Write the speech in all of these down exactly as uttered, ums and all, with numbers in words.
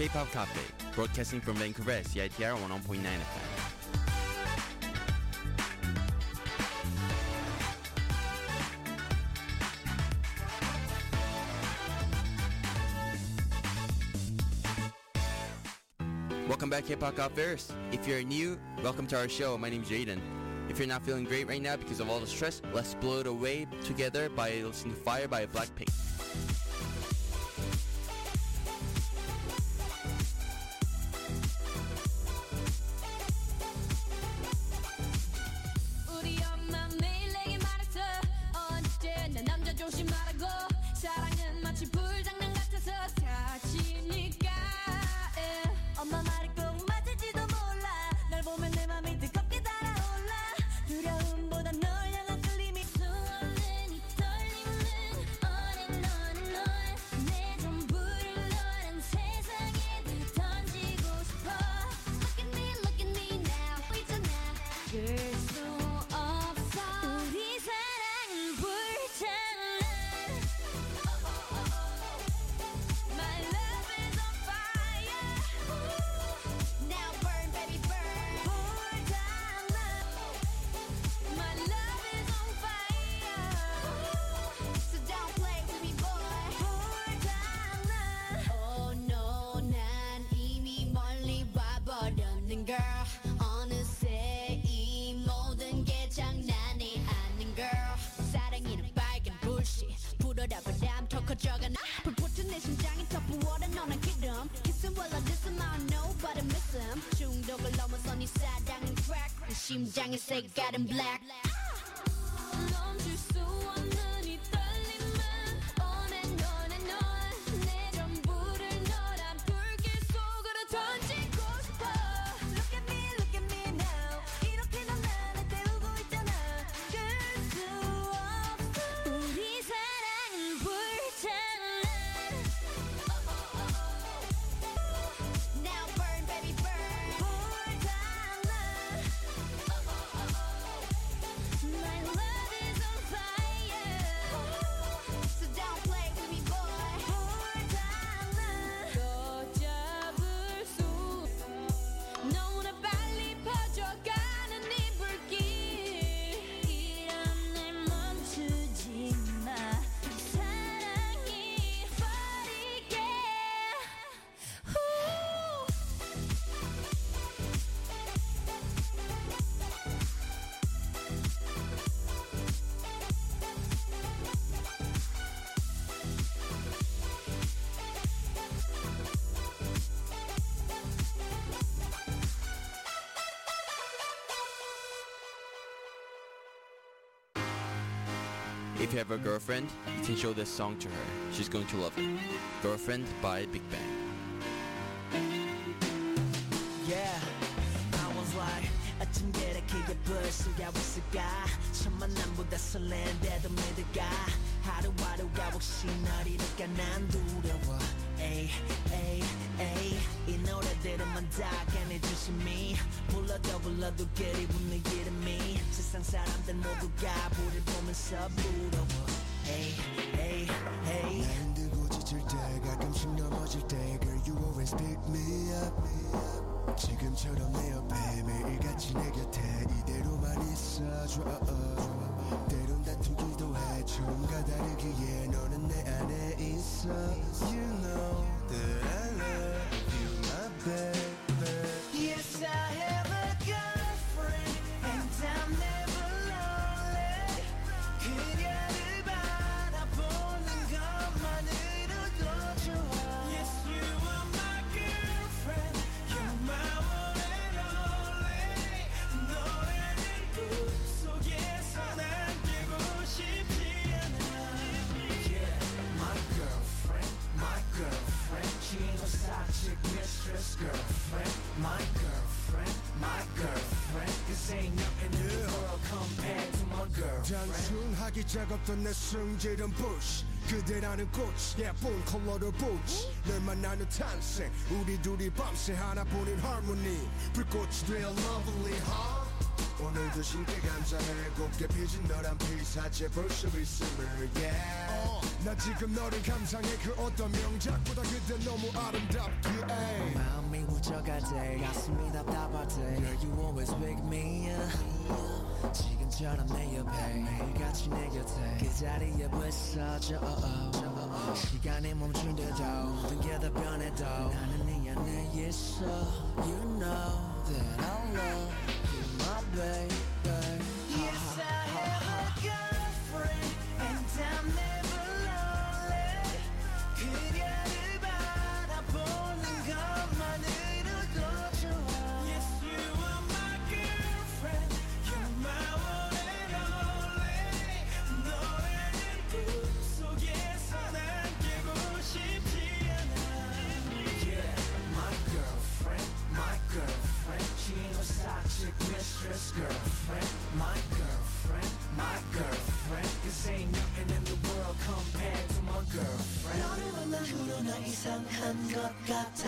K-pop Cafe, broadcasting from Vancouver, C I T R one oh one point nine F M. Welcome back, K-pop Cafeers. If you're new, welcome to our show. My name's Jaden. If you're not feeling great right now because of all the stress, let's blow it away together by listening to Fire by Blackpink. 심장이 색깔은 black. 멈출 수 없는 이 떨림은 on and on and on. 내 전부를 너란 불길 속으로 던지고 싶어. Look at me, look at me now. 이렇게 넌 나를 때우고 있잖아. 그럴 수 없어. 우리 사랑은 불장난. Now burn, baby, burn. 불장난. My love is on fire. So don't play with me, boy. 불장난. 걷잡을 수 너무나 빨리 퍼져가는 이 불길. 이런 날 멈추지 마. 사랑이 버리게. If you have a girlfriend, you can show this song to her. She's going to love it. Girlfriend by Big Bang. Yeah, I was like 어쩜 그렇게 예쁠 수가 있을까 첫 만남보다 설렌데도 믿을까 하루하루가 혹시 널 잃을까 난 두려워 에이 에이 에이 이 노래들은만 다 꺼내주심이 불러도 불러도 그리운 네 이름이 세상 사람들 모두가 불을 보면서 부러워 에이 에이 에이 나 힘들고 지칠 때 가끔씩 넘어질 때 Girl you always pick me up 지금처럼 내 옆에 매일같이 내 곁에 이대로만 있어줘 때론 다투기도 해 처음과 다르기에 너는 내 안에 있어 You know that I love you my baby Yes I have a girlfriend and I'm never lonely 그녀를 바라보는 것만으로도 좋아 Yes you are my girlfriend You're my one and only 너라는 꿈속에서 남기고 싶지 않아 Yeah my girlfriend my girlfriend 친구 사직 mistress girlfriend my girlfriend my girlfriend Cause ain't nothing in the world compared to my girlfriend 단순하기 작업던 내 성질은 bush 그대라는 꽃 예쁜 컬러를 보지 널 만나는 탄생 우리 둘이 밤새 하나뿐인 harmony 불꽃이 되어 lovely huh? 오늘 오늘도 신께 감사해 곱게 피진 너란 피사체 벌써 있음을 yeah 나 지금 너를 감상해 그 어떤 명작보다 그대 너무 아름답기에 마음이 무져갈 때 가슴이 답답할 때 Girl you always with me yeah. 지금처럼 내 옆에 매일같이 내 곁에 그 자리에 붙어줘 시간이 멈춘데도 모든 게 다 변해도 나는 네 안에 있어 You know that I love you my baby Yes I have a girlfriend and I'm never lonely 그녀를 바라보는 것만으로도 좋아 Yes you are my girlfriend You're my one and only 너라는 꿈속에서 난 깨고 싶지 않아 Yeah my girlfriend my girlfriend She ain't no side chick mistress girlfriend My girlfriend my girlfriend Cause ain't nothing in the world compared to my girlfriend 너를 만난 후로 나 이상한 것 같아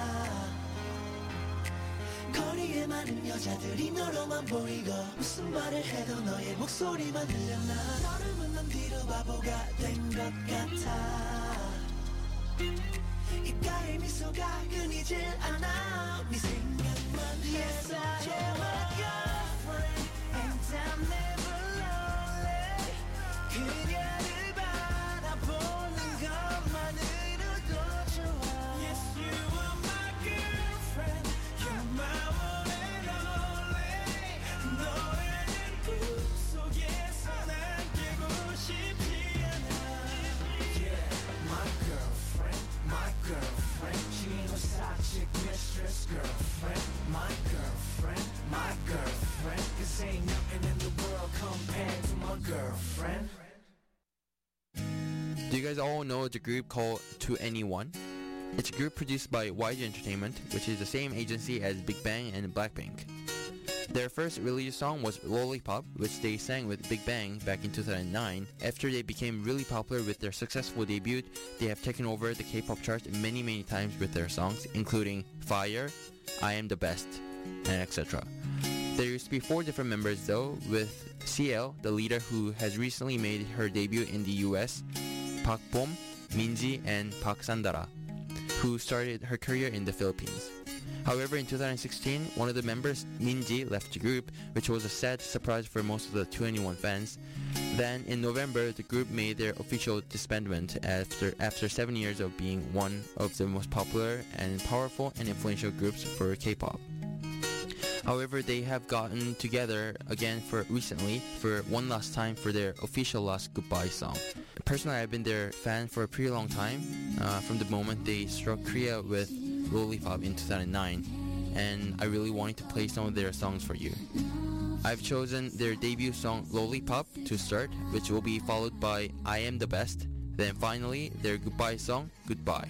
거리에 많은 여자들이 너로만 보이고 무슨 말을 해도 너의 목소리만 들려나 너를 만난 뒤로 바보가 된 것 같아 입가에 미소가 끊이질 않아 네 생각만 해 Yes I am a girlfriend And I'm never lonely 그녀를 바라보는 것만으로도 좋아 Yes you are my girlfriend You're my one and only 너라는 꿈속에서 난 깨고 싶지 않아 Yeah my girlfriend my girlfriend She ain't no side chick mistress girlfriend My girlfriend my girlfriend Cause ain't nothing in the world compared to my girlfriend Do you guys all know the group called To Anyone? It's a group produced by Y G Entertainment, which is the same agency as Big Bang and Blackpink. Their first release song was Lollipop, which they sang with Big Bang back in two thousand nine. After they became really popular with their successful debut, they have taken over the K-pop charts many many times with their songs, including Fire, I Am the Best, and et cetera. There used to be four different members though, with C L, the leader who has recently made her debut in the U S, Park Bom, Minji, and Park Sandara, who started her career in the Philippines. However, in two thousand sixteen, one of the members, Minji, left the group, which was a sad surprise for most of the To Anyone fans. Then, in November, the group made their official disbandment after after seven years of being one of the most popular and powerful and influential groups for K-pop. However, they have gotten together again for recently for one last time for their official last goodbye song. Personally, I've been their fan for a pretty long time, uh, from the moment they struck Korea with Lollipop in two thousand nine, and I really wanted to play some of their songs for you. I've chosen their debut song Lollipop to start, which will be followed by I Am the Best, then finally their goodbye song, Goodbye.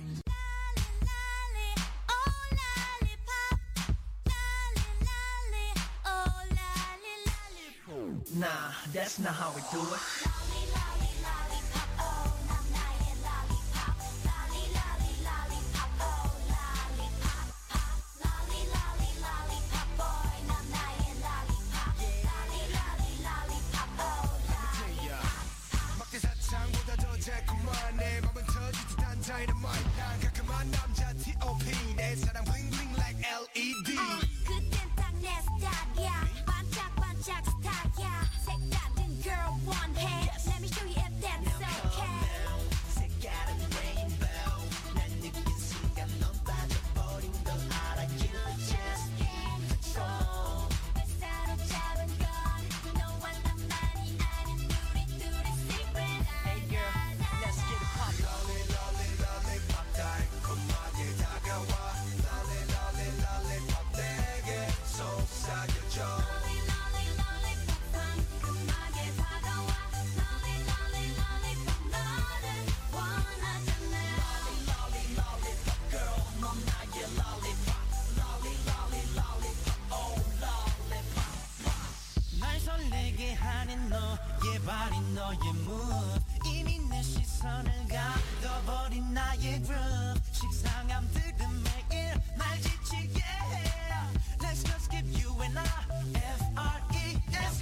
Nah, that's not how we do it. Let's just give you and I F R E S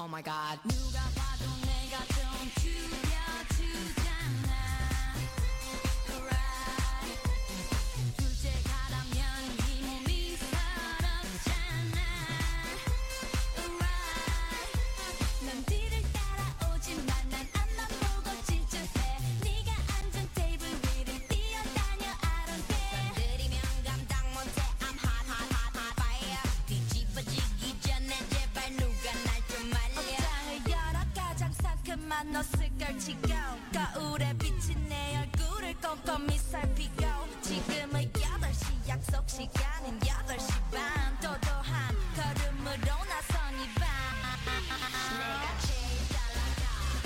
my god. 누가 봐도 내가 좀 줄여주잖아. Right. 둘째 가라면 이 몸이 서럽잖아. Right. 남들을 따라오지만 난 앞만 보고 질주해. 네가 앉은 테이블 위를 뛰어다녀 I don't care. 건드리면 감당 못해 I'm hot hot hot hot fire. 뒤집어지기 전에 제발 누가 날 좀 말려. 옷장을 열어 가장 상큼한 옷을 걸치고 거울에 비친 내 얼굴을 꼼꼼히 살피고 지금은 여덟 시 약속 시간은 여덟 시 반 도도한 걸음으로 나선 이 밤 내가 제일 잘 나가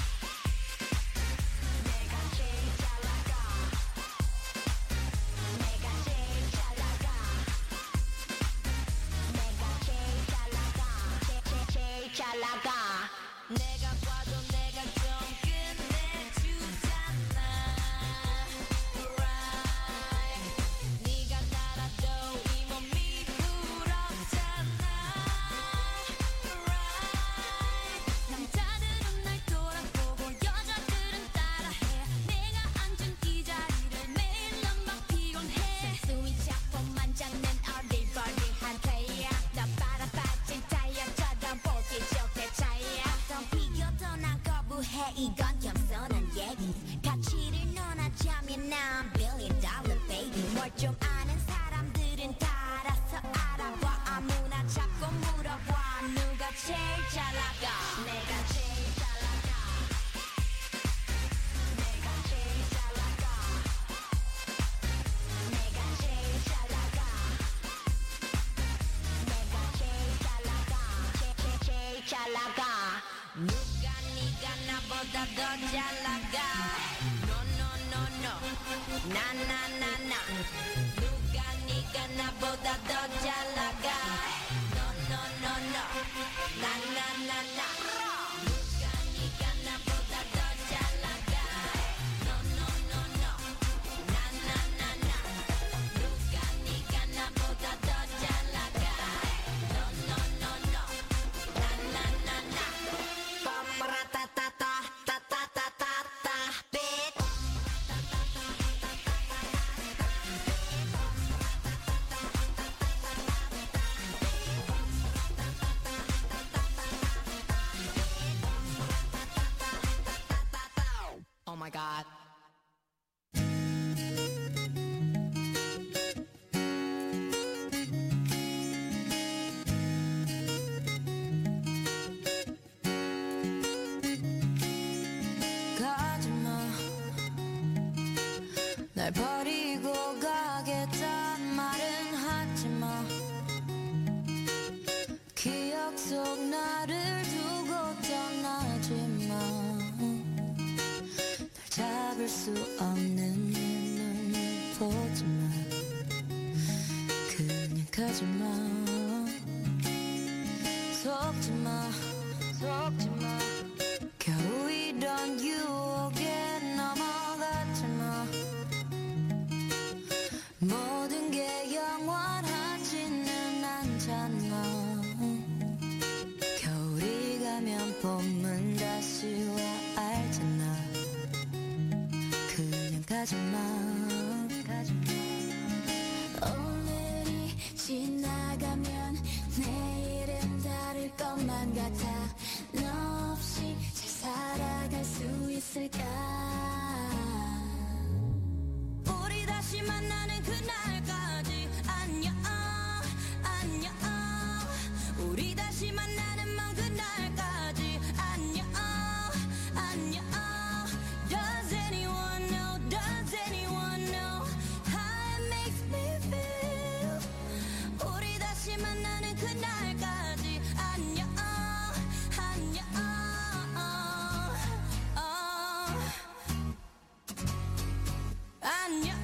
내가 제일 잘 나가 내가 제일 잘 나가 내가 제일 잘 나가 제, 제, 제일 잘 나가 내가 봐도 내가 좀 끝내주잖아 Right 네가 달아도 이 몸이 부럽잖아 Right 남자들은 날 돌아보고 여자들은 따라해 내가 앉은 이 자리를 매일 난 막 피곤해 숨이 자꾸만 잡는 어리버리한 태양 나 바라빠진 타이어처럼 보기 좋게 차이야 어떤 비교도 난 거부해 이건 겸손한 얘기 가치를 논하자면 난 billion dollar baby 뭘 좀 아는 사람들은 다 알아서 알아봐 아무나 자꾸 물어봐 누가 제일 잘 나가 내가 제일 잘 나가 내가 제일 잘 나가 내가 제일 잘 나가 내가 제일 잘 나가 제, 제, 제일 잘 나가 누가 네가 나보다 더 잘 나가 No no no no 나 나 나 나 누가 네가 나보다 더 잘 나가 No no no no 나 나 나 나 누가 네가 나보다 더 잘 나가 No no no no 나 나 나 나 누가 네가 나보다 더 잘 나가 No no no no 나 나 나 나 빠빠라따따따 따따따따따 bitch Oh my god. 가지마 날 버리고 가겠단 말은 하지마 기억 속 나를 두고 떠나지마 날 잡을 수 없는 내 눈을 보지마 그냥 가지마 속지마 속지마 겨우 이런 유혹에 넘어갔지마 모든 게 영원하지는 않잖아 겨울이 가면 봄은 다시 와 알잖아 그냥 가지마 가지마 오늘이 지나가면 내일은 다를 것만 같아 너 없이 잘 살아갈 수 있을까 우리 다시 만나는 그날까지 안녕 안녕 우리 다시 만나는 먼 그날까지 안녕 안녕 Does anyone know Does anyone know How it makes me feel 우리 다시 만나는 그날까지 안녕 안녕 안녕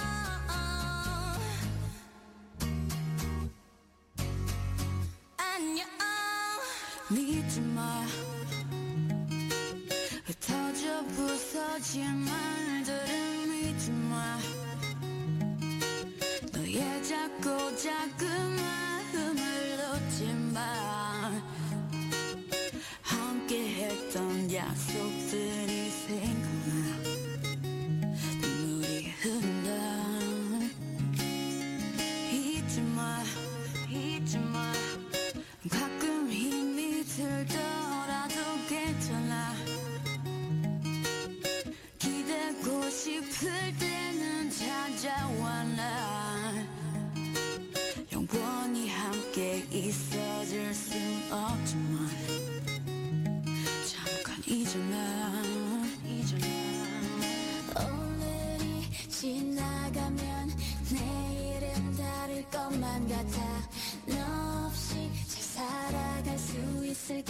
안녕 믿지 마 흩어져 부서진 말들은 믿지 마 너의 작고 작은 마음을 놓지 마 함께 있지만 가끔 힘이 들더라도 괜찮아 기대고 싶을 때는 찾아와 날 영원히 함께 있어줄 순 없지만 잠깐 잊어놔 잊어놔 오늘이 지나가면 내일은 다를 것만 같아 너 없이 잘 살아갈 수 있을까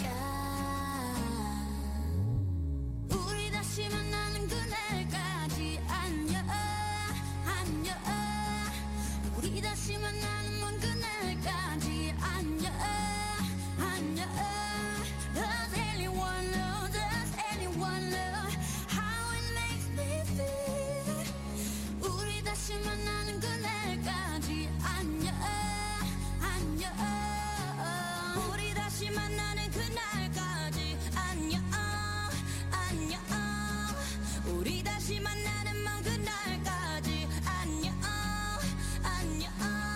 우리 다시 만나는 그날까지 안녕 안녕 우리 다시 만나는 먼 그날까지 안녕 안녕 Does anyone know Does anyone know How it makes me feel 우리 다시 만나는 그날까지 안녕 안녕 우리 다시 만나는 그날까지 안녕 안녕 우리 다시 만나는 먼 그날까지 안녕 안녕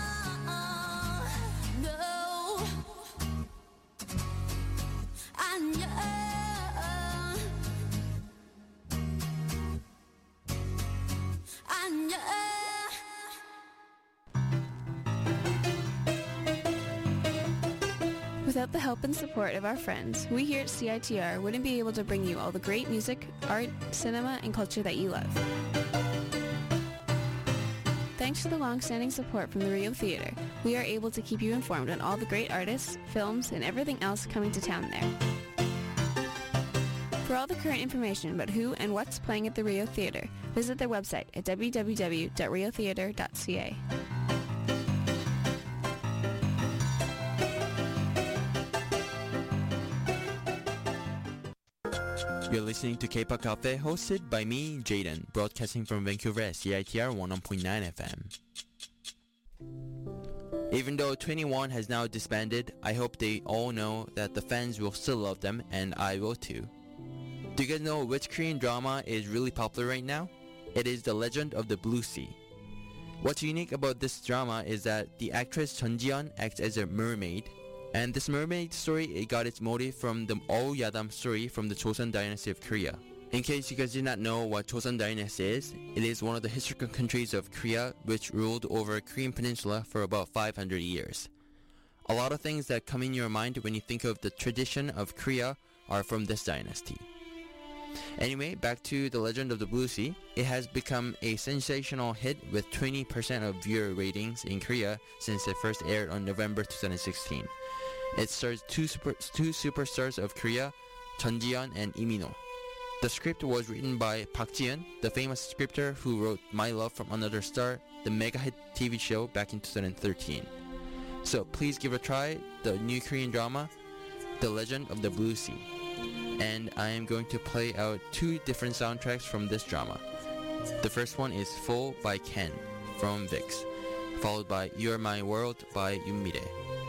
No 안녕 안녕 Without the help and support of our friends, we here at C I T R wouldn't be able to bring you all the great music, art, cinema, and culture that you love. Thanks to the long-standing support from the Rio Theater, we are able to keep you informed on all the great artists, films, and everything else coming to town there. For all the current information about who and what's playing at the Rio Theater, visit their website at w w w dot rio theater dot c a. You're listening to K-pop Cafe, hosted by me, Jaden, broadcasting from Vancouver at C I T R one oh one point nine F M. Even though twenty-one has now disbanded, I hope they all know that the fans will still love them, and I will too. Do you guys know which Korean drama is really popular right now? It is The Legend of the Blue Sea. What's unique about this drama is that the actress Chun Ji-yeon acts as a mermaid, and this mermaid story, it got its motive from the Ol Yadam story from the Joseon Dynasty of Korea. In case you guys did not know what Joseon Dynasty is, it is one of the historical countries of Korea which ruled over Korean peninsula for about five hundred years. A lot of things that come in your mind when you think of the tradition of Korea are from this dynasty. Anyway, back to The Legend of the Blue Sea. It has become a sensational hit with twenty percent of viewer ratings in Korea since it first aired on November twenty sixteen. It stars two, super, two superstars of Korea, Chun Ji-yeon and Lee Min-ho. The script was written by Park Ji-eun, the famous scripter who wrote My Love from Another Star, the mega hit T V show back in two thousand thirteen. So please give a try the new Korean drama, The Legend of the Blue Sea. And I am going to play out two different soundtracks from this drama. The first one is Full by Ken from VIX, followed by You're My World by Yoon Mi-rae.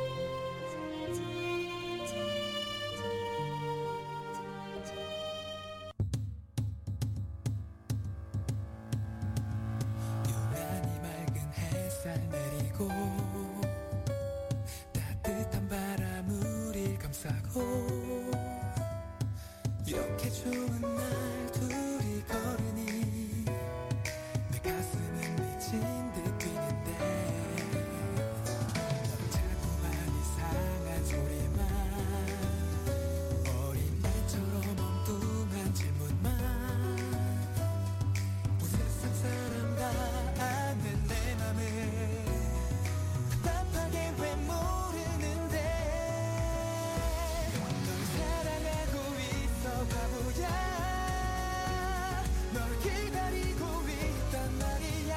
유난히 맑은 햇살 내리고 따뜻한 바람 우릴 감싸고 이렇게 좋은 날 둘이 걸으니 내 가슴은 미친 듯 뛰는데 넌 자꾸만 이상한 소리만 어린 말처럼 엉뚱한 질문만 온 세상 사람 다 아는 내 맘을 답답하게 왜 모르는데 널 사랑하고 있어 바보야 널 기다리고 있단 말이야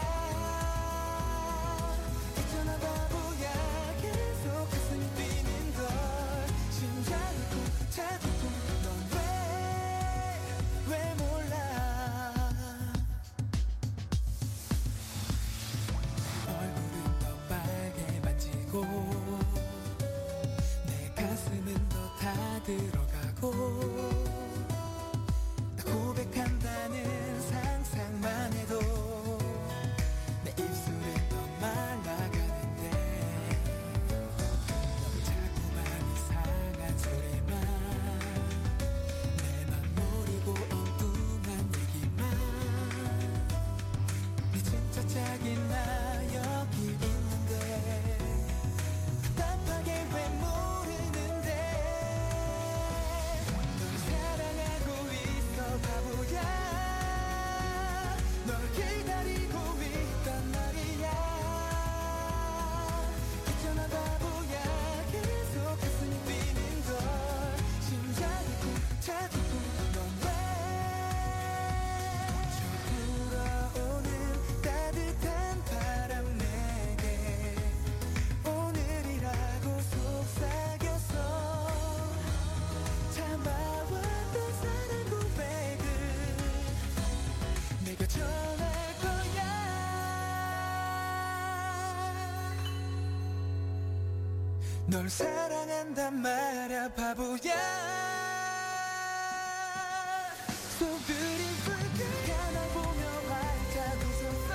있잖아 바보야 계속 가슴이 뛰는 걸 심장을 쿵 차고 넌 왜 왜 몰라 얼굴은 더 빨개 만지고 내 가슴은 더 다 들어가고 나 고백한다는 상상만 해도 내 입술은 더 말라가는데 널 사랑한단 말야 바보야 So beautiful girl 날 보며 활짝 웃었어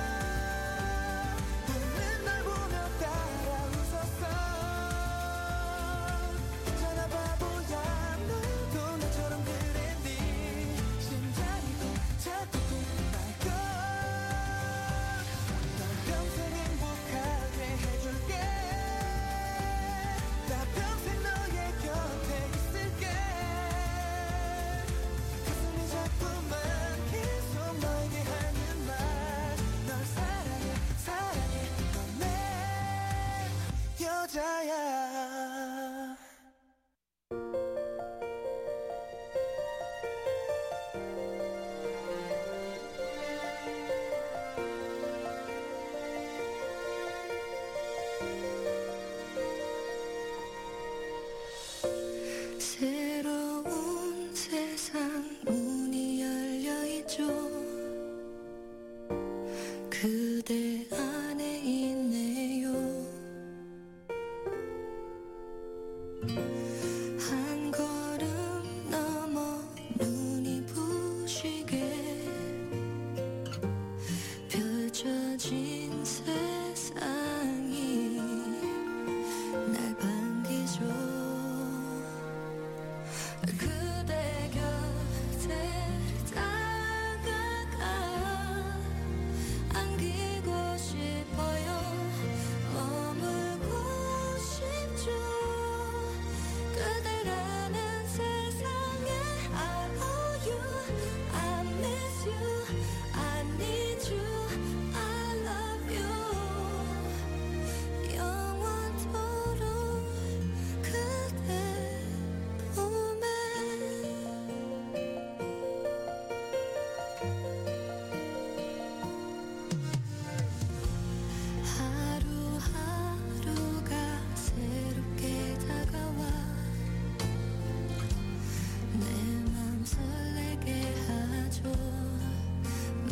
너는 날 보며 따라 웃었어 괜찮아 바보야 너도 나처럼 그랬니 심장이 꼭 자꾸 쿵쿵 널 평생 행복하게 해줄게 나 평생 너의 곁에 있을게 가슴이 자꾸만 계속 너에게 하는 말 널 사랑해 사랑해 넌 내 여자야 새로운 세상 문이 열려있죠 그대 안에 있네요 한 걸음 넘어 눈이 부시게 펼쳐진 세상이 날 반기죠 그대 곁에 다가가 안기고 싶어요 머물고 싶죠 그대라는 세상에 I owe you I miss you I need you I love you 영원토록 그대 봄에 하루하루가 새롭게 다가와 내 맘 설레게 하죠 음,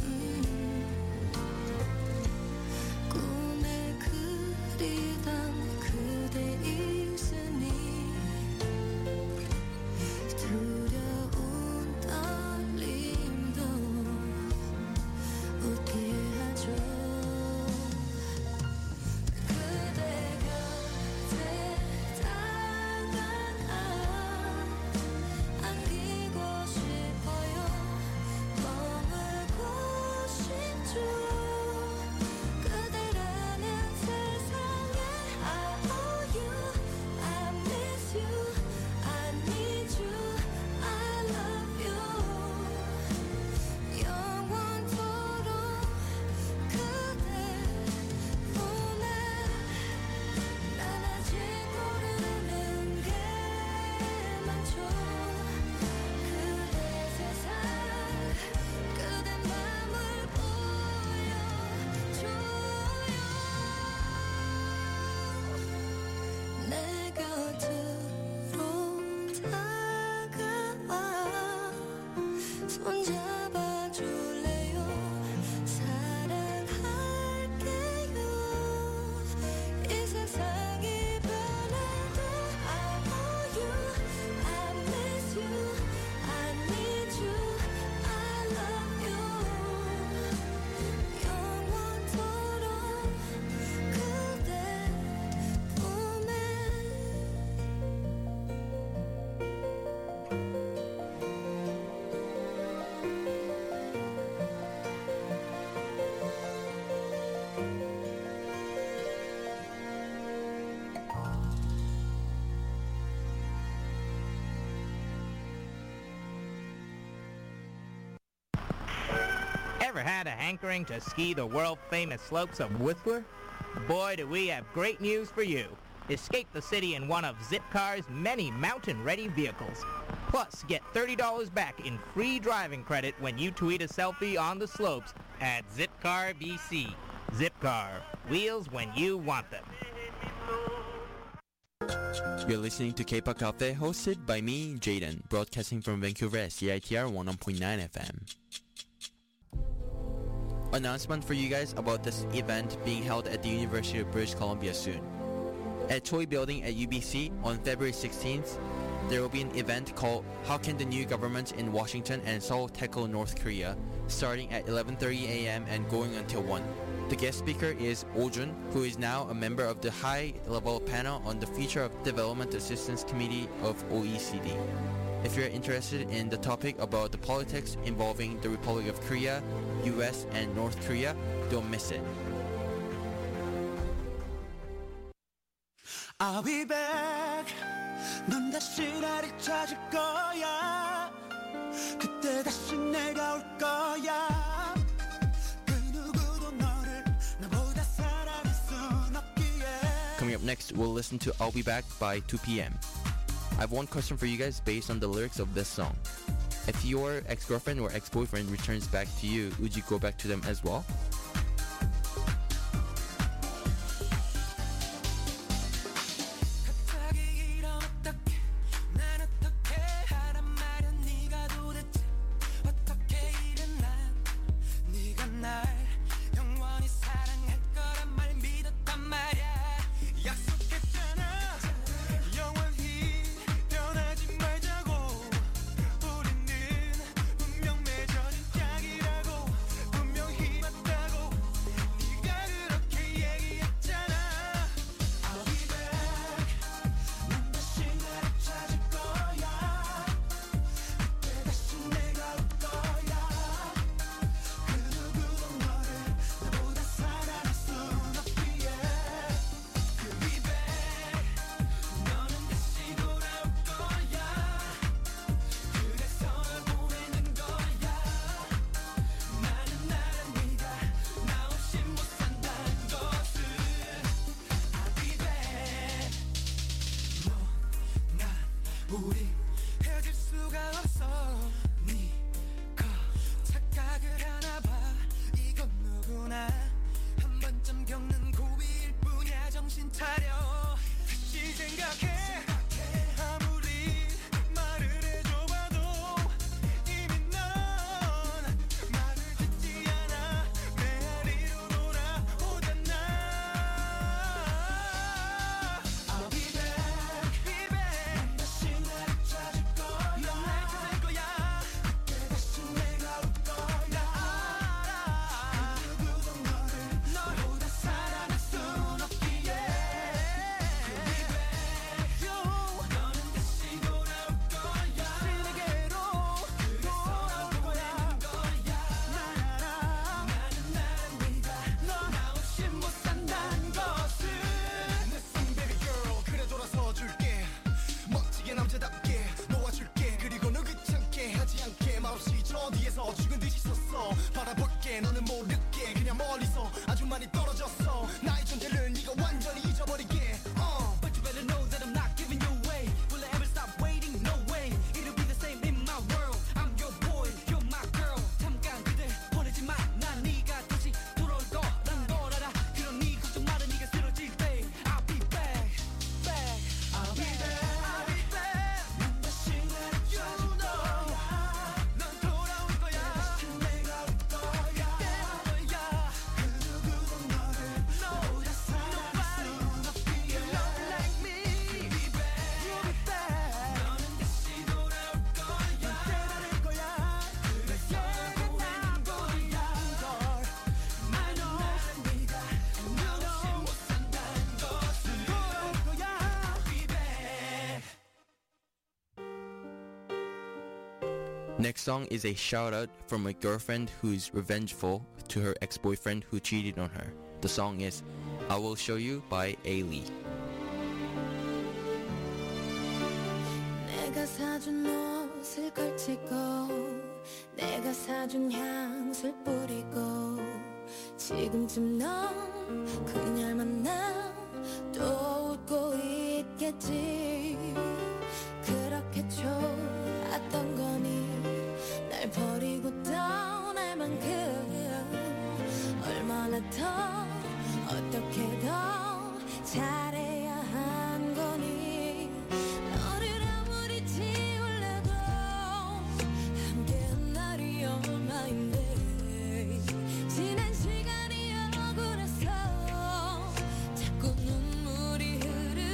꿈에 그리던 그대 있으니 두려운 떨림도 웃게 하죠 그대 곁에 다가가 안기고 싶어요 머물고 싶죠 그대라는 세상에 I owe you I miss you I need you I love you 영원토록 그대 봄에 난 아직 모르는 게 많죠 그대 세상 그대 맘을 보여줘요 내 곁으로 다가와 손잡아줄래요 사랑할게요 이 세상이 변해도 I owe you I miss you I need you I love you 영원토록 그대 봄에 Ever had a hankering to ski the world-famous slopes of Whistler? Boy, do we have great news for you. Escape the city in one of Zipcar's many mountain-ready vehicles. Plus, get thirty dollars back in free driving credit when you tweet a selfie on the slopes at Zipcar B C. Zipcar. Wheels when you want them. You're listening to K-pop Cafe, hosted by me, Jaden, broadcasting from Vancouver at C I T R one oh one point nine F M. Announcement for you guys about this event being held at the University of British Columbia soon. At Choi Building at U B C on February sixteenth, there will be an event called How Can the New Government in Washington and Seoul Tackle North Korea, starting at eleven thirty a.m. and going until one. The guest speaker is Oh Jun, who is now a member of the high-level panel on the Future of Development Assistance Committee of O E C D. If you're interested in the topic about the politics involving the Republic of Korea, U S, and North Korea, don't miss it. I'll be back. 넌 다시 나를 찾을 거야. 그때 다시 내가 올 거야. 그 누구도 너를 나보다 사랑할 순 없기에. Coming up next, we'll listen to I'll Be Back by two p.m. I have one question for you guys based on the lyrics of this song. If your ex-girlfriend or ex-boyfriend returns back to you, would you go back to them as well? 우리 헤어질 수가 없어. 네가 착각을 하나 봐. 이건 누구나 한 번쯤 겪는 고비일 뿐이야. 정신 차려. 다시 생각해. 아무리 말을 해줘봐도 이미 넌 말을 듣지 않아. 메아리로 돌아오잖아. I'll be back, be back. 다시 나를 찾을 거야. 넌 날 찾을 거야. 그때 다시 내가 올 거야. 알아. 그 누구도 너를 너보다 사랑할 순 없기에. Be back, you. 너는 다시 돌아올 거야. 다시 내게로 돌아올 거야. 날 알아. 나는 나는 네가 나 없이 못 산다는 것을. Listen baby girl, 그래 돌아서 줄게. 멋지게 남자답게 놓아줄게. 그리고 너 귀찮게 하지 않게. 말없이 저 뒤에서 죽은 듯이 섰어. 바라볼게. 너는 모르게 그냥 멀리서 아주 많이 떨어졌어. 나의 존재를 네가 완전히 잊어버리게. uh. But you better know that I'm not giving you away. Will I ever stop waiting? No way. It'll be the same in my world. I'm your boy, you're my girl. 잠깐 그대 보내지 마. 난 네가 다시 돌아올 거란 걸 알아. 그런 네 걱정 말아. 네가 쓰러질 때 I'll be back, back. I'll be back, I'll be back. 넌 다시 나를 찾을 거야. 넌 돌아올 거야. 다시 내가 올 거야. 거야. 그 누구도 너를 너보다 사랑할 순 없기에. You're not like me. Be back, you'll be back. 너는 다시 돌아올 거야. 깨달을 거야. 그래서 보내는 거야. I know. 네가 나 없이 못 산다는 것을. 돌아올 거야. Be back. Next song is a shout out from a girlfriend who's revengeful to her ex-boyfriend who cheated on her. The song is I Will Show You by A-Lee. 내가 사준 옷을 걸치고 내가 사준 향수를 뿌리고 지금쯤 넌 그녀를 만나 또 웃고 있겠지. 그렇게 좋았던 거니 날 버리고 떠날 만큼 얼마나 더 어떻게 더 잘해야 한 거니. 너를 아무리 지울래도 함께한 날이 얼마인데 지난 시간이 억울해서 자꾸 눈물이 흐르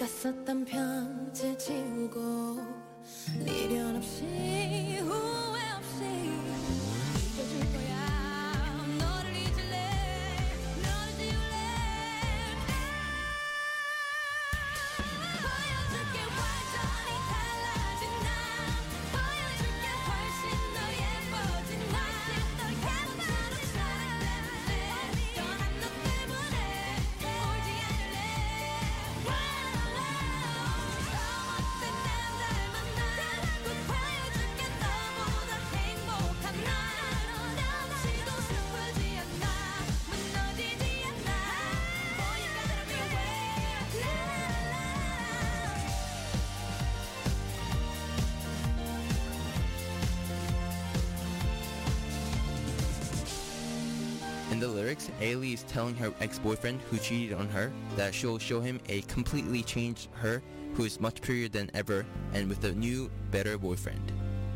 네가 썼던 편지 지우고 미련 없이 후회 없이 잊어줄 거야 너를 잊을래 너를 지울래 보여줄게 완전히 달라진 나 보여줄게 훨씬 더 예뻐진 나 해본처럼 살아갈래 떠난 너 때문에 울지 않을래 잘못된 남자를 만나 꼭 보여줄게 너보다 행복한 날 없이도 슬프지 않아 무너지지 않아 Boy you gotta be aware In the lyrics, Ailey is telling her ex-boyfriend who cheated on her that she'll show him a completely changed her who is much prettier than ever and with a new, better boyfriend.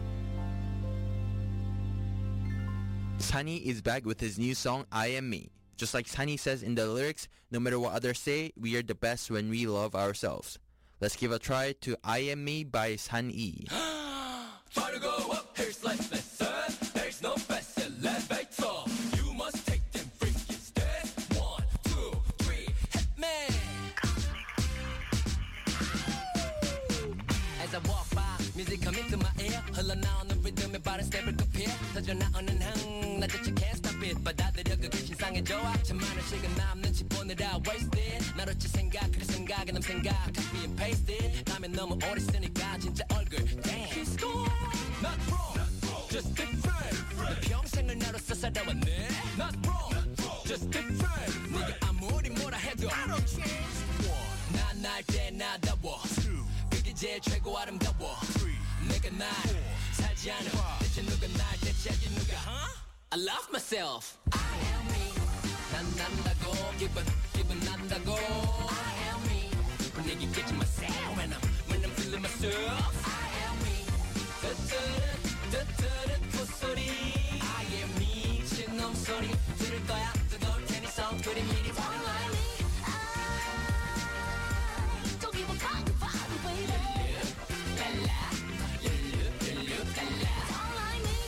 Sunny is back with his new song, I Am Me. Just like Sunny says in the lyrics, no matter what others say, we are the best when we love ourselves. Let's give a try to I Am Me by Sunny. Try to go up, here's life lesson. There's no best elevator. You must take them freaky stairs. One, two, three, hit me. As I walk by, music coming to my ear. 흘러나오는 리듬에 빠른 스텝을 급해. 터져나오는 흥, 나 just can't stop it. 받아들여 그게 신상의 조화. 참 많은 시간 남는 집 보내라 wasted. 나로치 생각, 그 생각에 남 생각. Copy and paste it. 가면 너무 오래 쓰니까 진짜 얼굴. Damn. She's gone. Not wrong, just different. 내 평생을 나로서 살아왔네. Not wrong, just different. 네가 아무리 뭐라 해도 I don't change. 난 날 때 나다워. 그게 제일 최고 아름다워. 내가 날 살지 않아. 대체 누가 날 대체하지 누가? Huh? I love myself. I am me. 난 난다고 기분 기분 난다고. I am me. 분위기 깨지 myself when I'm when I'm feeling myself. I am me. 뜨뜨르뜨뜨르 콧소리 I am me 미친놈 소리 들을 거야 뜨거울 테니 선크림 미리 바르라 Don't give a fuck about it, baby. 랄라 룰루룰루 랄라 Don't like me.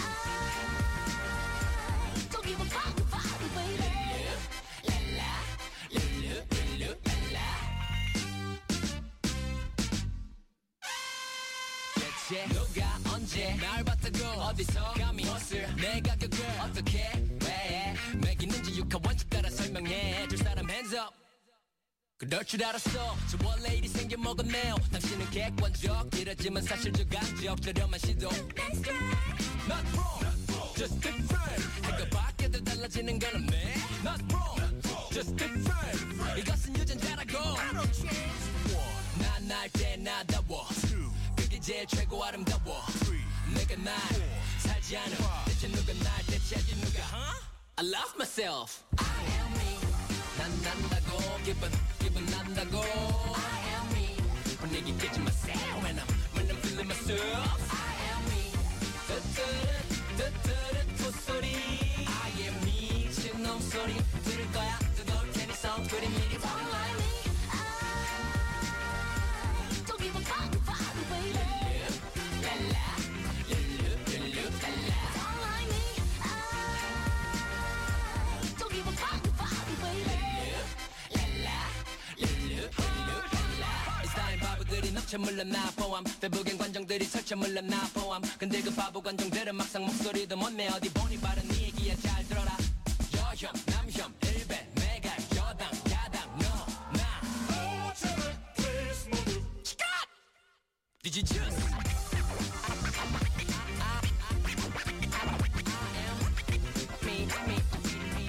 Don't give a fuck about it, baby. 랄라 룰루룰루 랄라 대체 누가 언제 날 봤다고 어디서 감히 무엇을 내 가격을 어떻게 왜 매기는지 육하 원칙 따라 설명해 줄 사람 hands up 그럴 줄 알았어 저 원래 일이 생겨 먹었네요 당신은 객관적 이러지만 사실 주관적 저렴한 시도 Not wrong just different 해가 바뀌어도 달라지는 건 없네 Not wrong just different 이것은 유전자라고 I don't change 난 날 때 나다워 그게 제일 최고 아름다워 내가 날 살지 않아 대체 누가 날 대체하지 누가 huh? I love myself I am me 난 난다고 기분 기분 난다고 I am me 분위기 깨지 myself when I'm when I'm feeling myself I am me 뜨뜨르 뜨뜨르 콧소리 I am me 미친놈 소리 들을 거야 뜨거울 테니 선크림 미리 바르라 Don't like me. Don't give a fuck about it, baby. 랄라 룰루룰루 랄라 Don't like me. Don't give a fuck about it, baby. 인스타인 바보들이 넘쳐 물러나 포함 대부분 관정들이 설쳐 물러나 포함 근데 그 바보 관정들은 막상 목소리도 못 내 어디 보니 바른 네 얘기야 잘 들어라 여혐 남혐 일배 내가 여당 야당 너나 Did you just me, me, me.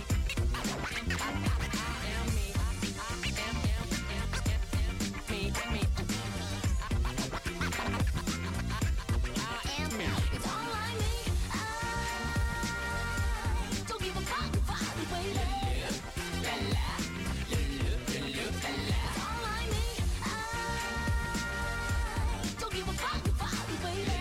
Don't like me. Don't give a fuck about it, baby. Don't like me. Don't give a fuck about it, baby.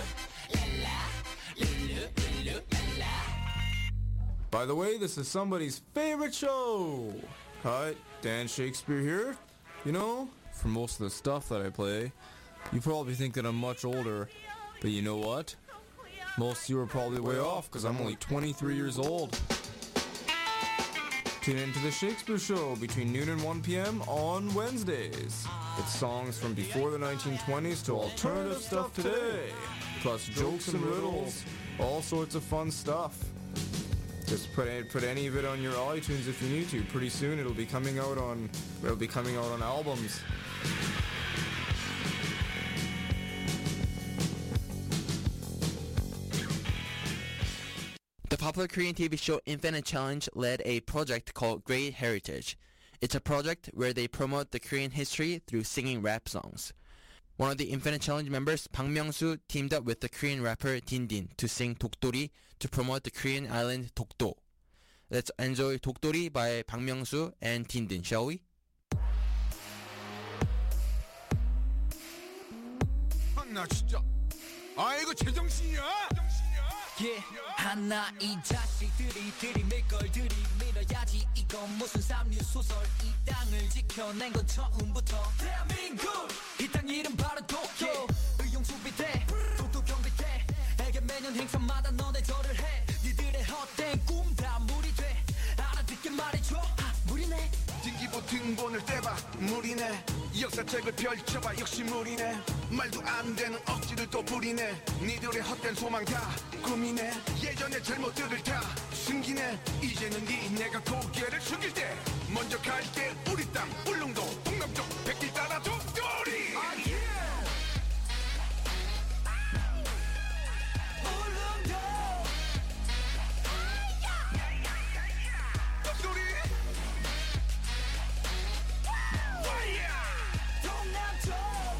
By the way, this is somebody's favorite show. Hi, Dan Shakespeare here. You know, for most of the stuff that I play. You probably think that I'm much older, but you know what? Most of you are probably way off because I'm only twenty-three years old. Tune in to The Shakespeare Show between noon and one p.m. on Wednesdays. It's songs from before the nineteen twenties to alternative stuff today, plus jokes and riddles, all sorts of fun stuff. Just put any, put any of it on your iTunes if you need to. Pretty soon it'll be coming out on it'll be coming out on albums. The popular Korean T V show Infinite Challenge led a project called Great Heritage. It's a project where they promote the Korean history through singing rap songs. One of the Infinite Challenge members, Bang Myung-soo, teamed up with the Korean rapper Din Din to sing Dokdori to promote the Korean island Dokdo. Let's enjoy Dokdori by Bang Myung-soo and Din Din, shall we? 나 진짜 아 이거 제정신이야? Yeah. 하나 이 자식들이 들이밀 걸 들이밀어야지 이건 무슨 삼류 소설 이 땅을 지켜낸 건 처음부터 대한민국 이 땅 이름 바로 도쿄 의용수비대 독도 경비대에게 매년 행사마다 너네 절을 해 니들의 헛된 꿈 다 무리 돼 알아듣게 말해줘 아, 무리네 등기부 등본을 떼봐 무리네 역사책을 펼쳐봐 역시 무리네 말도 안 되는 억지를 또 부리네 니들의 헛된 소망 다 꿈이네 예전의 잘못들을 다 숨기네 이제는 네 내가 고개를 숙일 때 먼저 갈 때 우리 땅 울릉도 동남쪽 백길 따라 독도리 울릉도 독도리 동남쪽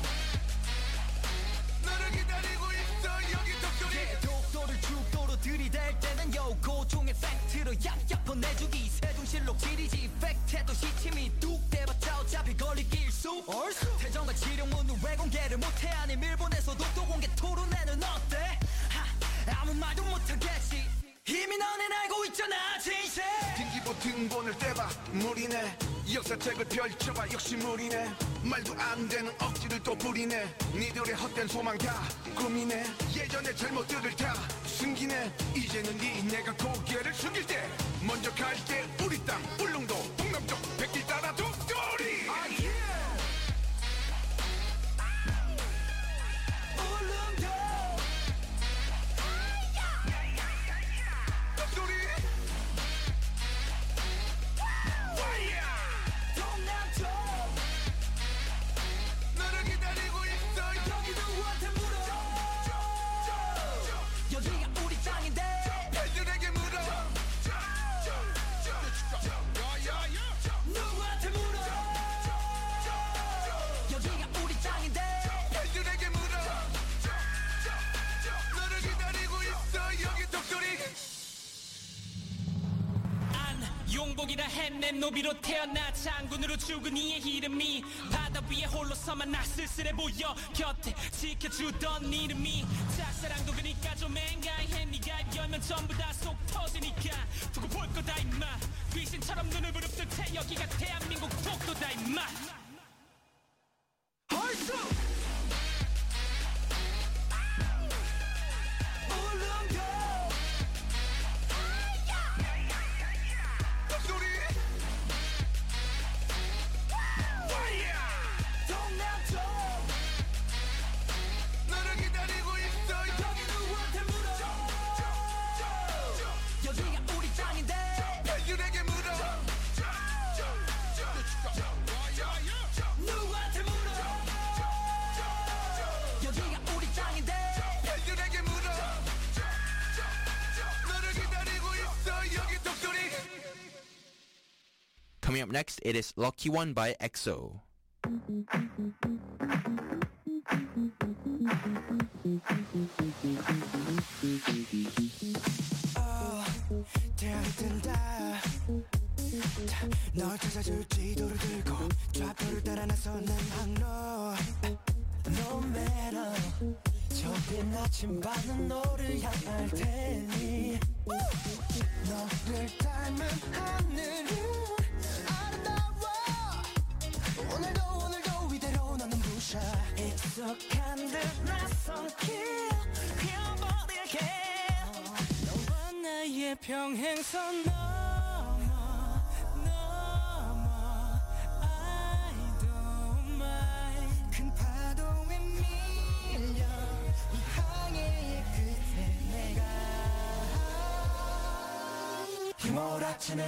너를 기다리고 있어 여기 독도리 독도를 죽도로 들이댈 때는 요 고종의 팩트로 약약 보내주기 세종실록 지리지 팩트도 시침이 뚝 대봤자 어차피 걸릴 길수 태정과 지룡문을 왜 공개를 못해 아님 일본에서 독도 공개 토론회는 어때 하, 아무 말도 못하겠지 이미 너넨 알고 있잖아 진실 등기부 등본을 떼봐 무리네 역사책을 펼쳐봐 역시 무리네 말도 안 되는 억지를 또 부리네 니들의 헛된 소망 다 꿈이네 예전의 잘못들을 다 숨기네 이제는 네 내가 고개를 숙일 때 먼저 갈 때 우리 땅 울릉도 동남쪽 백길 따라 독도리 울릉도 독도리 동남쪽 너를 기다리고 있어 여기 누구한테 물어 여기가 우리 땅인데 애들에게 물어 누구한테 물어 여기가 우리 땅인데 애들에게 물어 너를 기다리고 있어 여기 독도리 용복이라 했네 노비로 태어나 장군으로 죽은 이의 이름이 바다 위에 홀로서만 나 쓸쓸해 보여 곁에 지켜주던 이름이 짝사랑도 그니까 좀 맹가해 네가 입 열면 전부 다 속 터지니까 두고 볼 거다 임마 귀신처럼 눈을 부릅뜨 태 여기가 대한민국 독도다 임마 헐수 울릉도 독도리 동남쪽 너를 기다리고 있어 여기 누구한테 물어 여기가 우리 땅인데 애들에게 물어 누구한테 물어 여기가 우리 땅인데 애들에게 물어 너를 기다리고 있어 여기 독도리 Coming up next, it is Lucky One by EXO. 태양이 뜬다 널 찾아줄 지도를 들고 좌표를 따라 나서는 항로 No matter 좁은 아침밤은 너를 향할 테니 너를 닮은 하늘은 아름다워 오늘도 오늘도 이대로 차 익숙한 듯 낯선 길 그냥 버릴게 너와 나의 평행선 넘어 넘어 I don't mind 큰 파도에 밀려 이 항해의 끝에 내가 휘몰아치는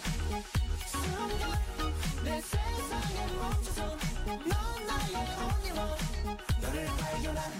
순간 내 세상에 멈춰서 넌 나의 only one 너를 발견한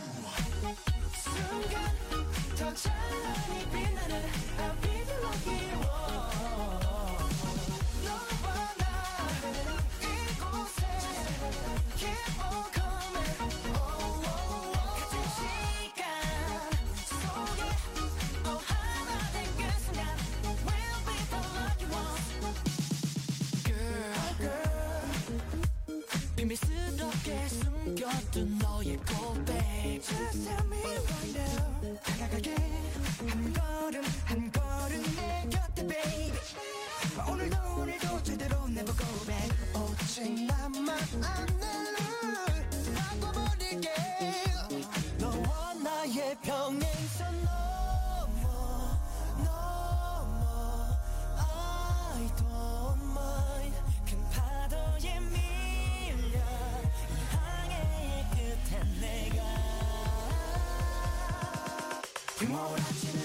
순간 더 찬란히 빛나는 I'll be the lucky one 너와 나 이곳에 keep on coming oh, oh, oh. 같은 시간 속에 oh, 하나 된 그 순간 We'll be the lucky one Girl, girl 비밀스럽게 숨겨둔 너의 고백 Just tell me right now 다가갈게 한 걸음 한 걸음 내 곁에 baby 오늘도 오늘도 제대로 never go back 오직 나만 아는 룰 바꿔버릴게 너와 나의 평행선 넘어 넘어 I don't mind 큰 파도에 밀려 이 항해의 끝에 내가 휘몰아치는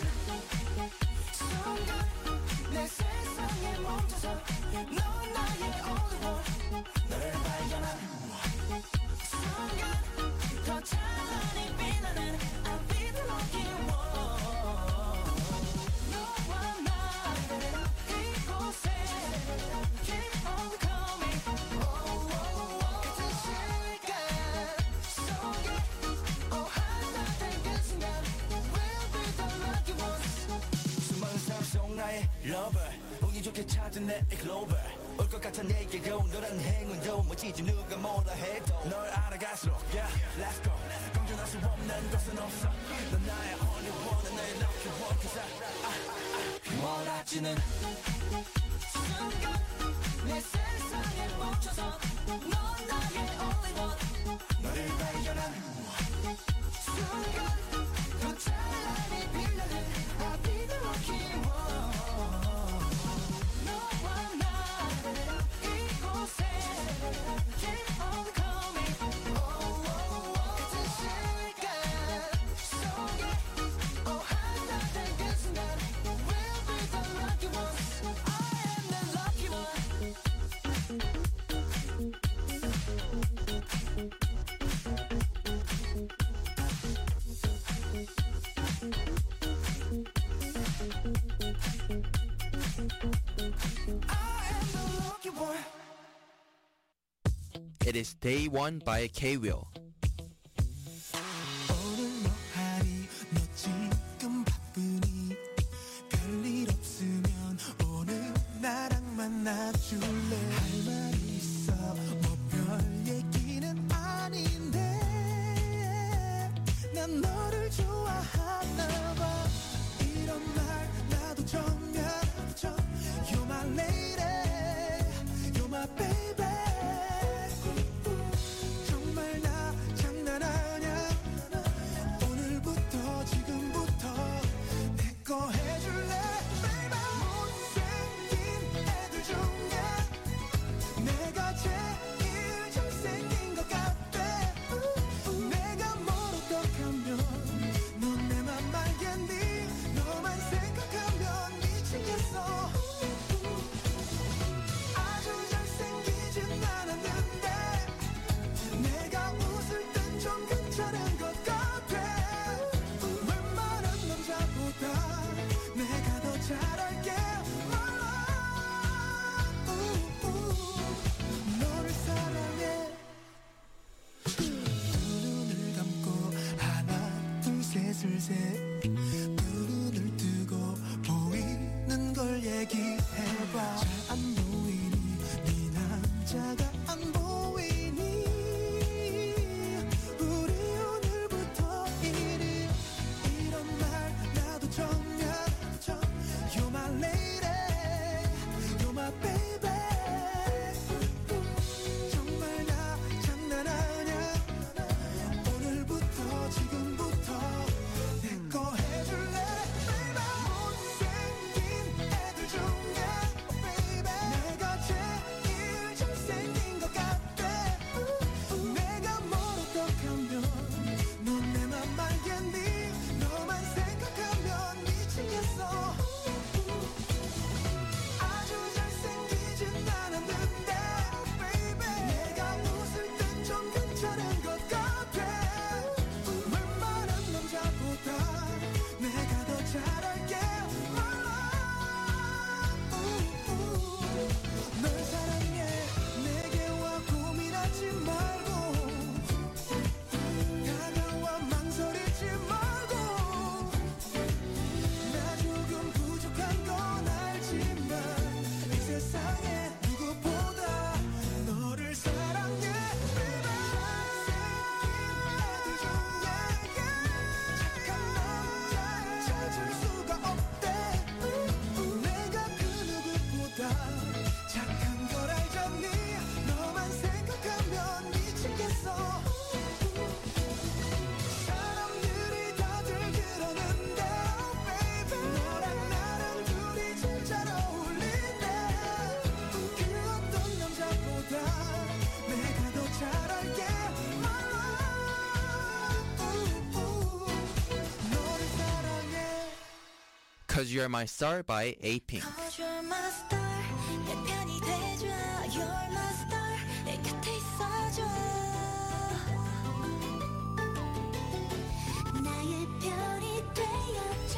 순간 내 세상에 멈춰서 넌 나의 only one 너를 발견한 순간 더 찬란히 빛나는 I'll be the lucky one 너와 나 이곳에 keep on coming oh, oh, oh. 같은 시간 속에 oh, 하나 된 그 순간 We'll be the lucky ones 수많은 사람 속 나의 lover 운이 좋게 찾은 내 글로벌 올 것 같아 내게로 너란 행운도 멋지지 누가 뭐라 해도 널 알아갈수록 yeah let's go 공존할 수 없는 것은 없어 넌 나의 only one 나의 lucky one cause I, I, I 몰아치는 순간 내 세상에 멈춰서 넌 나의 only one 너를 발견한 순간 더 찬란히 빛나는 I'll be the lucky one 너와 나 이곳에 keep on coming oh, oh, oh. 같은 시간 속에 oh, 하나 된 그 순간 We'll be the lucky ones I am the lucky one I am the lucky one It is Day One by K-Will. 오늘 뭐하니 너 지금 바쁘니 별일 없으면 오늘 나랑 만나줄래 할 말 있어 뭐 별 얘기는 아닌데 난 너를 좋아하나 봐 이런 말 나도 정말 좀 You're my lady You're my baby 정말 나 장난하냐 오늘부터 지금부터 내 거 해줄래 baby 못생긴 애들 중에 내가 제일 잘생긴 것 같아 내가 뭘 어떡하면 넌 내 맘 알겠니 너만 생각하면 미치겠어 아주 잘생기진 않았는데 내가 웃을 땐 좀 괜찮은 것 같아 웬만한 남자보다 내가 더 잘할게 몰라 너를 사랑해 두 눈을 감고 하나 둘 셋을 세 두 눈을 뜨고 보이는 걸 얘기해봐 잘 안 보이니 네 남자가 안 보이니 우리 오늘부터 이리 이런 말 나도 정말 좀 You're my lady You're my baby 정말 나 장난하냐 Cause You're My Star by 에이핑. Cause you're my star 내 편이 돼줘 You're my star 내 곁에 있어줘 나의 별이 되어줘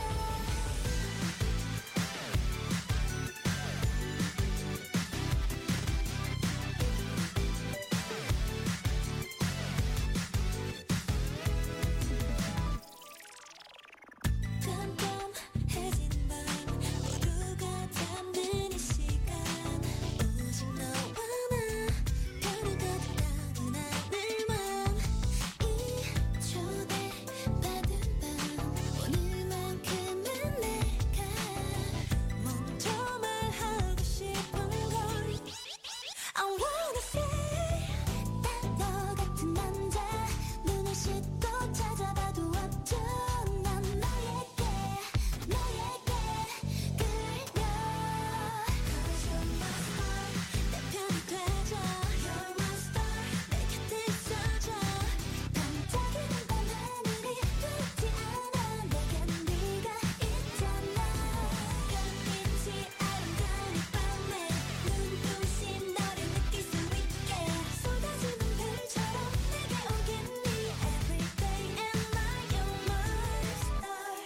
깜깜해진 밤 모두가 잠든 이 시간 오직 너와 나 별을 가득 담은 하늘만 이 초대받은 밤 오늘만큼은 내가 먼저 말하고 싶은 걸 I wanna say 딱 너 같은 남자 눈을 씻고 찾아봐도 없죠 난 너에게 너에게 끌려 Cause you're my star 내 편이 되줘 You're my star 내 곁에 있어줘 반짝이는 밤하늘이 두렵지 않아 내겐 네가 있잖아 별빛이 아름다운 이 밤에 눈부신 너를 느낄 수 있게 쏟아지는 별처럼 내게 오겠니 Every day and night you're my star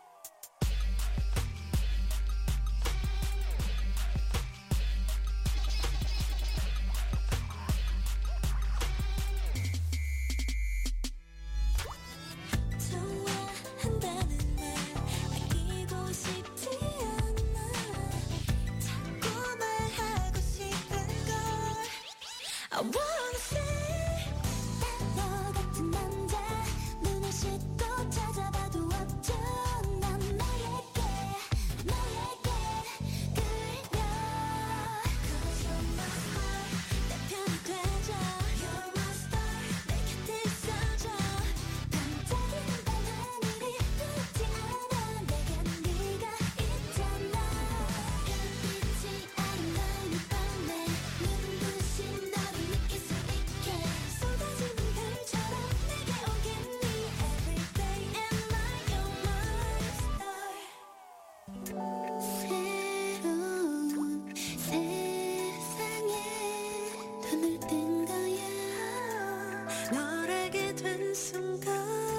좋아한다는 말 아끼고 싶지 않아 자꾸 말하고 싶은 걸 I wanna say 딱 너 같은 남자 눈을 씻고 찾아봐도 없죠 난 너에게 너에게 끌려 Cause you're my star 내 편이 되줘 You're my star 내 곁에 있어줘 반짝이는 밤하늘이 두렵지 않아 내겐 네가 있잖아 별빛이 아름다운 이 밤에 눈부신 너를 느낄 수 있게 쏟아지는 별처럼 내게 오겠니 Every day and night you're my star 새로운 세상에 눈을 뜬 거야 널 알게 된 순간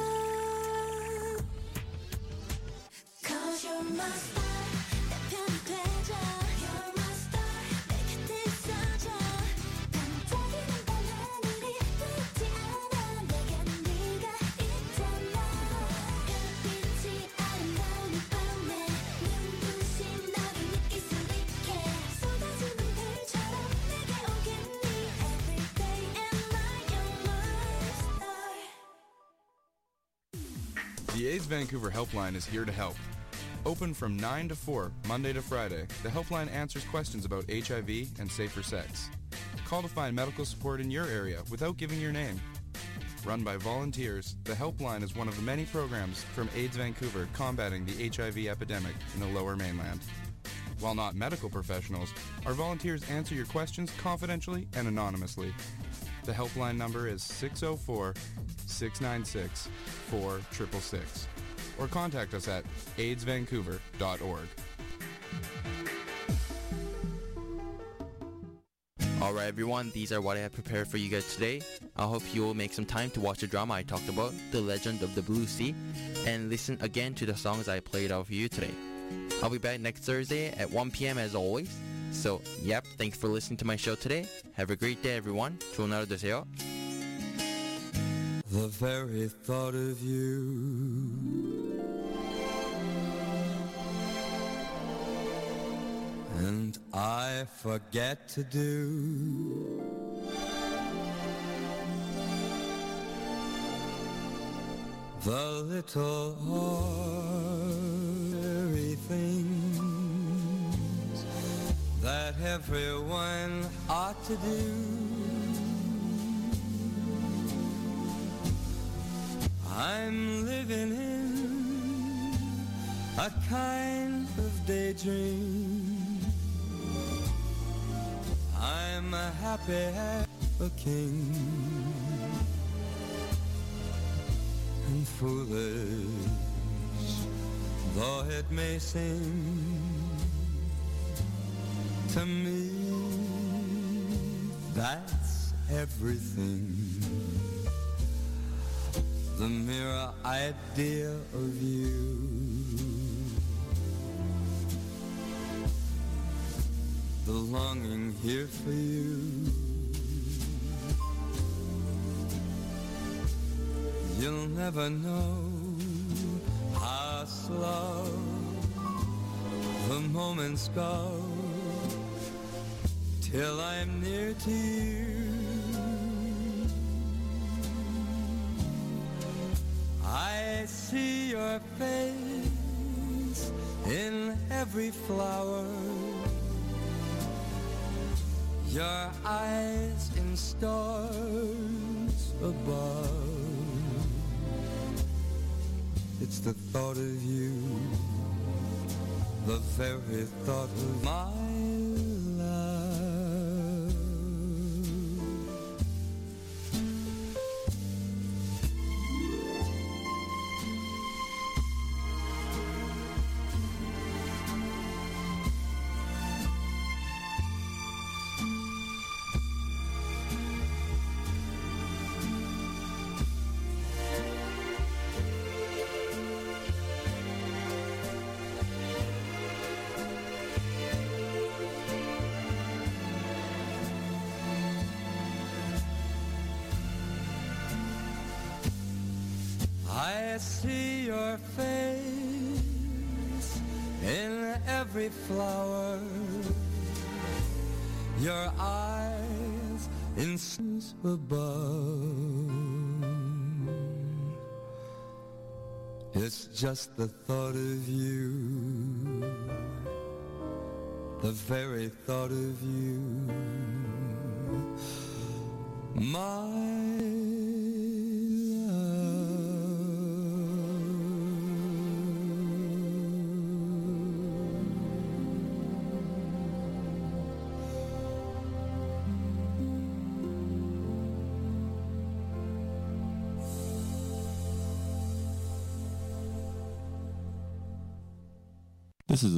Cause you're my star 내 편이 되줘 You're my star 내 곁에 있어줘 반짝이는 밤하늘이 두렵지 않아 내겐 네가 있잖아 별빛이 아름다운 이 밤에 눈부신 너를 느낄 수 있게 쏟아지는 별처럼 내게 오겠니 Every day and night you're my star The AIDS Vancouver Helpline is here to help. Open from nine to four, Monday to Friday, the helpline answers questions about H I V and safer sex. Call to find medical support in your area without giving your name. Run by volunteers, the helpline is one of the many programs from AIDS Vancouver combating the H I V epidemic in the Lower Mainland. While not medical professionals, our volunteers answer your questions confidentially and anonymously. The helpline number is six oh four, six nine six, four six six six. Or contact us at aids vancouver dot org. Alright everyone, these are what I have prepared for you guys today. I hope you will make some time to watch the drama I talked about, The Legend of the Blue Sea, and listen again to the songs I played out for you today. I'll be back next Thursday at one p.m. as always. So, yep, thanks for listening to my show today. Have a great day everyone. 좋은 하루 되세요. The very thought of you and I forget to do the little ordinary things that everyone ought to do. I'm living in a kind of daydream. I'm a happy as a king and foolish though it may seem to me that's everything. The mere idea of you, the longing here for you. You'll never know how slow the moments go till I'm near to you. I see your face in every flower, your eyes in stars above. It's the thought of you, the very thought of my love. I see your face in every flower, your eyes in stars above. It's just the thought of you, the very thought of you, my